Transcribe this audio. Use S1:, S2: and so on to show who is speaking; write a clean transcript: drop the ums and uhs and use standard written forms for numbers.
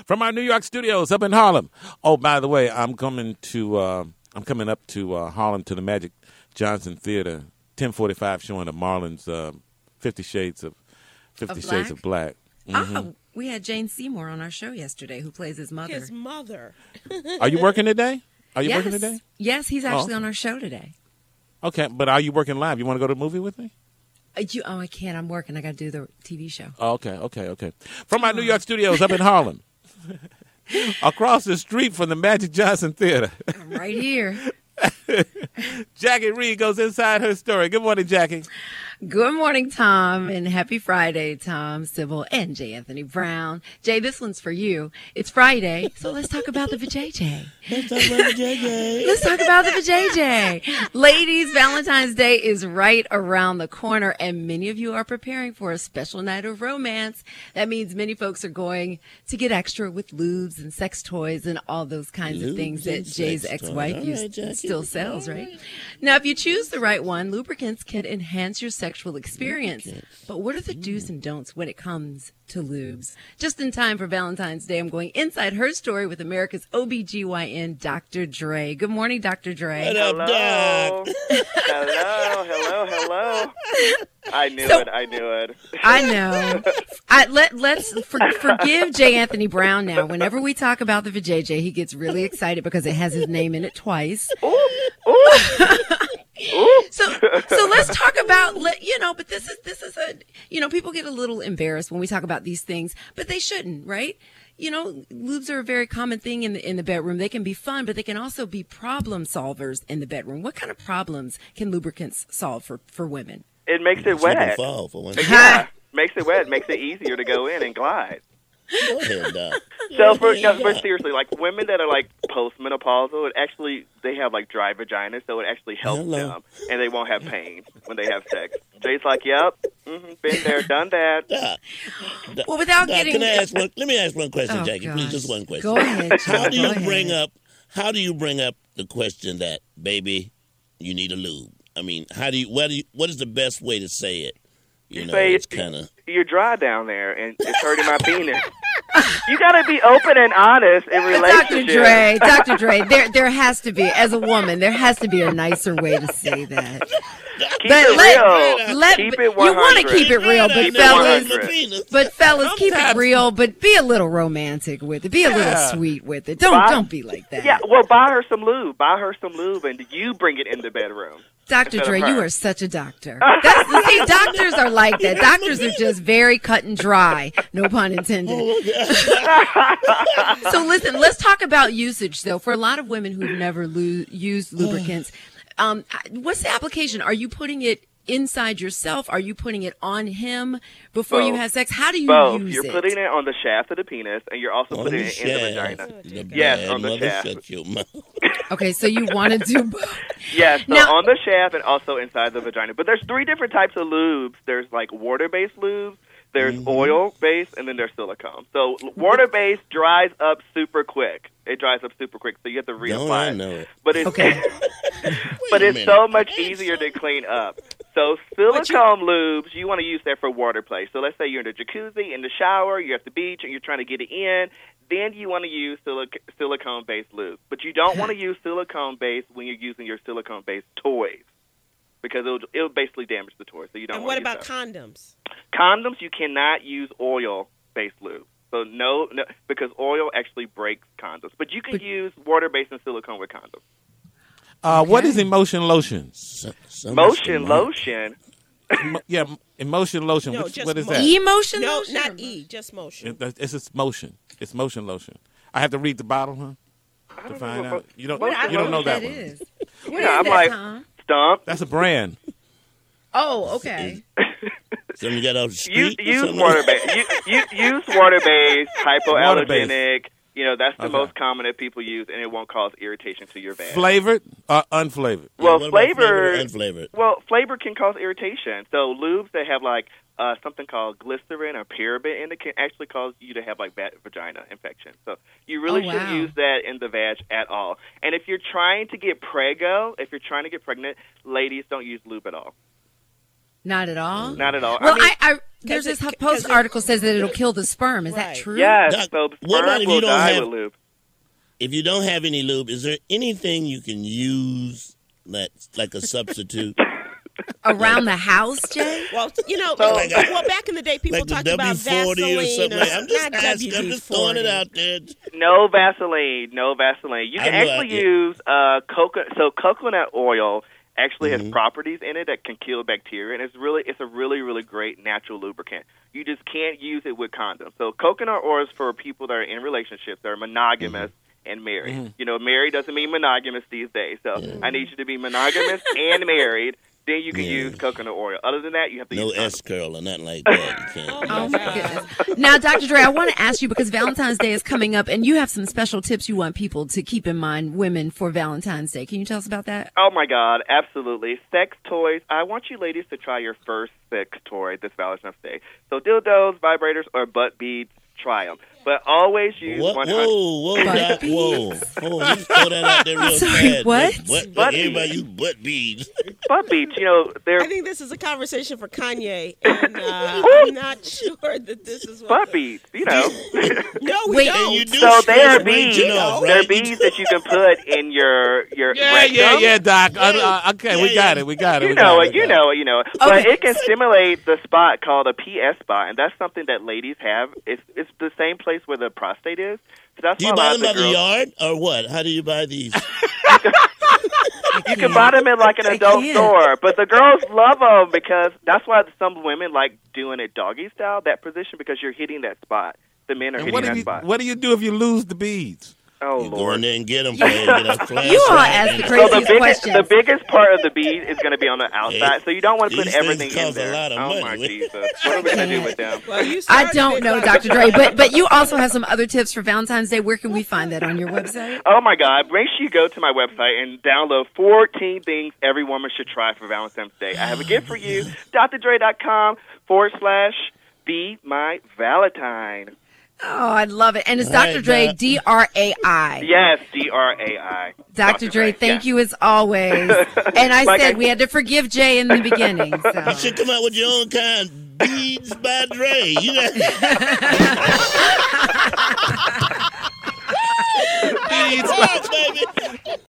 S1: From our New York studios up in Harlem. Oh, by the way, I'm coming up to Harlem to the Magic Johnson Theater, 10:45 showing of Marlon's 50 Shades of Black. Mm-hmm.
S2: Oh, we had Jane Seymour on our show yesterday, who plays his mother.
S3: His mother.
S1: Are you working today? Working today?
S2: Yes, he's actually on our show today.
S1: Okay, but are you working live? You want to go to the movie with me?
S2: I can't. I'm working. I got to do the TV show.
S1: Oh, okay. From our New York studios up in Harlem. Across the street from the Magic Johnson Theater.
S2: I'm right here.
S1: Jackie Reed goes inside her story. Good morning, Jackie.
S2: Good morning, Tom, and happy Friday, Tom, Sybil, and J. Anthony Brown. Jay, this one's for you. It's Friday, so let's talk about the vajayjay. Let's talk about the vajayjay. Ladies, Valentine's Day is right around the corner, and many of you are preparing for a special night of romance. That means many folks are going to get extra with lubes and sex toys and all those kinds of things that Jay's ex-wife still sells, right? Now, if you choose the right one, lubricants can enhance your sexual experience. But what are the do's and don'ts when it comes to lubes? Just in time for Valentine's Day, I'm going inside her story with America's OBGYN, Dr. Dre. Good morning, Dr. Dre.
S4: What up, Doc? Hello. I knew it.
S2: I know. Let's forgive J. Anthony Brown now. Whenever we talk about the vajayjay, he gets really excited because it has his name in it twice.
S4: Ooh.
S2: So let's talk about, but this is people get a little embarrassed when we talk about these things, but they shouldn't, right? Lubes are a very common thing in the bedroom. They can be fun, but they can also be problem solvers in the bedroom. What kind of problems can lubricants solve for women?
S4: It makes it wet. Yeah, makes it wet. Makes it easier to go in and glide.
S5: Go ahead, Doc.
S4: So but seriously, like women that are like postmenopausal, they have like dry vaginas, so it actually helps them, and they won't have pain when they have sex. Jay's like, yep, been there, done that.
S5: Doc,
S2: well, without
S5: Doc,
S2: getting,
S5: let me ask one question, Jackie.
S2: Gosh.
S5: Please, just one question.
S2: Go ahead.
S5: How do you bring up the question that, baby, you need a lube? I mean, what is the best way to say it? It's kind of...
S4: You're dry down there, and it's hurting my penis. You got to be open and honest in relationships.
S2: Dr. Dre, there has to be, as a woman, there has to be a nicer way to say that.
S4: Keep it real. Keep it 100.
S2: You want to keep it real, but fellas, keep it real, but be a little romantic with it. Be a little sweet with it. Don't be like that.
S4: Yeah, well, buy her some lube, and you bring it in the bedroom.
S2: Dr. Dre, you are such a doctor. See, doctors are like that. Doctors are just very cut and dry. No pun intended. So listen, let's talk about usage, though. For a lot of women who've never used lubricants, what's the application? Are you putting it inside yourself? Are you putting it on him before you have sex? How do you use it?
S4: You're putting it on the shaft of the penis, and you're also putting it in the vagina. Yes, on the shaft.
S2: Okay, so you want to do both.
S4: Yes, so on the shaft and also inside the vagina. But there's 3 different types of lubes. There's like water-based lubes, there's oil-based, and then there's silicone. So water-based dries up super quick. It dries up super quick, so you have to reapply.
S5: I know it.
S4: But it's so much easier to clean up. So silicone lubes, you want to use that for water play. So let's say you're in the jacuzzi, in the shower, you're at the beach, and you're trying to get it in. Then you want to use silicone-based lube. But you don't want to use silicone-based when you're using your silicone-based toys, because it'll basically damage the toy. So you don't.
S3: And what about condoms?
S4: Condoms, you cannot use oil-based lube. So no, because oil actually breaks condoms. But you can use water-based and silicone with condoms.
S1: What is emotion lotion?
S4: Motion lotion?
S1: Emotion lotion.
S3: No,
S1: what is that?
S2: Emotion
S3: no,
S2: lotion?
S3: No, not E, just motion.
S1: It's just motion. It's motion lotion. I have to read the bottle, huh? To find out. You don't know that one.
S2: Is.
S4: I'm like, Stump.
S1: That's a brand.
S2: Oh, okay.
S5: Something you got off the street?
S4: Use water-based. Use water-based, hypoallergenic. That's the most common that people use, and it won't cause irritation to your vag.
S1: Flavored or unflavored?
S4: Well,
S5: flavored or unflavored?
S4: Well, flavor can cause irritation. So lubes that have like something called glycerin or paraben in it can actually cause you to have like bad vagina infection. So you really shouldn't use that in the vag at all. And if you're trying to get pregnant, ladies, don't use lube at all.
S2: Not at all.
S4: Not at all.
S2: Well,
S4: I mean,
S2: there's this
S3: 'cause
S2: Post
S3: it-
S2: article says that it'll kill the sperm. Is that
S3: Right.
S2: true?
S4: yes.
S5: Doc,
S4: So the
S5: what about
S4: sperm
S5: if
S4: will
S5: you don't
S4: die
S5: have-
S4: with lube.
S5: If you don't have any lube, is there anything you can use that's like a substitute?
S2: Around the house, Jay?
S3: Well,
S4: So-
S3: well, back in the day, people
S5: Like the
S3: talked about
S5: W40
S3: Vaseline
S5: or something. Like, I'm just
S3: not
S5: asking. I'm just throwing it
S3: WD-40.
S5: out there.
S4: No Vaseline. No Vaseline. You can
S5: I know,
S4: actually
S5: yeah.
S4: use coconut. So coconut oil actually
S5: Mm-hmm.
S4: has properties in it that can kill bacteria, and it's a really great natural lubricant. You just can't use it with condoms. So coconut oil is for people that are in relationships that are monogamous and married. Married doesn't mean monogamous these days. So I need you to be monogamous and married. Then you can use coconut oil. Other than that, you have to
S5: No
S4: use condoms.
S5: S curl or nothing like that. You can't.
S2: Oh, my goodness. Now, Dr. Dre, I want to ask you, because Valentine's Day is coming up, and you have some special tips you want people to keep in mind, women, for Valentine's Day. Can you tell us about that?
S4: Oh, my God, absolutely. Sex toys. I want you ladies to try your first sex toy this Valentine's Day. So dildos, vibrators, or butt beads, try them. But always use
S5: What?
S4: 100.
S5: Whoa,
S2: Butt
S5: Doc,
S2: beads.
S5: whoa. You throw that out there real
S2: Sorry,
S5: fast.
S2: what?
S4: Butt
S5: Everybody
S4: beads.
S5: use butt beads.
S4: Butt beads, they're
S3: I think this is a conversation for Kanye, and I'm not sure that this is what.
S4: butt beads,
S3: No, we
S2: Wait,
S3: don't.
S5: And you do
S4: So they are
S5: stress
S4: beads.
S5: raging off,
S4: They're
S5: right?
S4: beads that you can put in your rectum.
S1: Doc. Okay, we got it.
S4: You know it. But it can stimulate the spot called a PS spot, and that's something that ladies have. It's the same place where the prostate is. So that's
S5: Do you
S4: why a
S5: buy
S4: lot
S5: them
S4: of
S5: at the
S4: girls-
S5: yard or what? How do you buy these?
S4: You can buy them in like an adult
S2: can't.
S4: store, but the girls love them because that's why some women like doing it doggy style, that position, because you're hitting that spot. The men are
S1: And
S4: hitting that spot.
S1: what do you do if you lose the beads?
S4: Oh,
S5: You go
S4: Lord.
S5: in there and get them. Get a flashlight.
S2: You all ask the
S4: So
S2: craziest questions.
S4: the biggest part of the bead is going to be on the outside, so you don't want to put
S5: These
S4: everything
S5: things
S4: in
S5: cost a
S4: there.
S5: lot of
S4: oh
S5: money.
S4: my Jesus! What are we going to do with them?
S3: Well, you
S2: I
S3: started
S2: don't
S3: it
S2: know,
S3: like-
S2: Dr. Dre, but you also have some other tips for Valentine's Day. Where can we find that on your website?
S4: Oh my God! Make sure you go to my website and download 14 things every woman should try for Valentine's Day. I have a gift for you. DrDre.com/be my Valentine.
S2: Oh, I love it. And it's
S5: All right,
S2: Dr. Dre,
S5: Doc.
S2: DRAI.
S4: Yes, DRAI.
S2: Dr. Dre, thank you as always. And I
S4: Like
S2: said
S4: I-
S2: we had to forgive Jay in the beginning.
S5: You
S2: So.
S5: should come out with your own kind. Beads by Dre. You got
S1: Beads
S5: Come on, baby.